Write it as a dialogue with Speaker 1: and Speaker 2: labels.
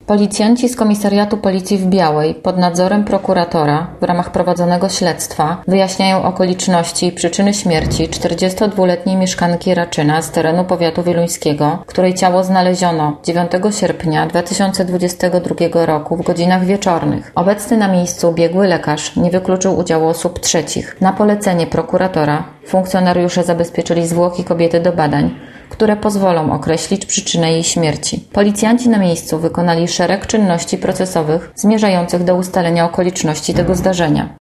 Speaker 1: Policjanci z Komisariatu Policji w Białej pod nadzorem prokuratora w ramach prowadzonego śledztwa wyjaśniają okoliczności i przyczyny śmierci 42-letniej mieszkanki Raczyna z terenu powiatu wieluńskiego, której ciało znaleziono 9 sierpnia 2022 roku w godzinach wieczornych. Obecny na miejscu biegły lekarz nie wykluczył udziału osób trzecich. Na polecenie prokuratora funkcjonariusze zabezpieczyli zwłoki kobiety do badań, które pozwolą określić przyczynę jej śmierci. Policjanci na miejscu wykonali szereg czynności procesowych zmierzających do ustalenia okoliczności tego zdarzenia.